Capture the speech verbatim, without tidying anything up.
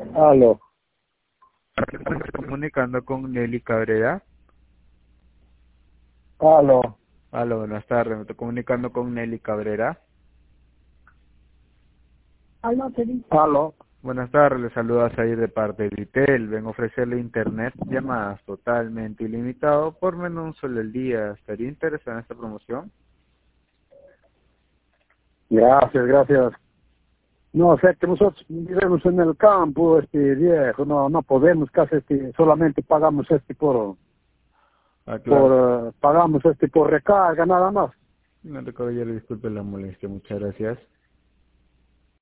Aló, Estoy comunicando con Nelly Cabrera. aló, Aló, buenas tardes. Me estoy comunicando con Nelly Cabrera. aló. Buenas tardes, le saluda Zair de parte de Vitel. Vengo a ofrecerle internet, llamadas totalmente ilimitado por menos un solo el día. ¿Estaría interesado en esta promoción? Gracias, gracias. No, sé que nosotros vivimos en el campo, este viejo, no, no podemos casi, este, solamente pagamos este por, Ah, claro. por, eh, pagamos este por recarga, nada más. No te caballero, disculpe la molestia. Muchas gracias.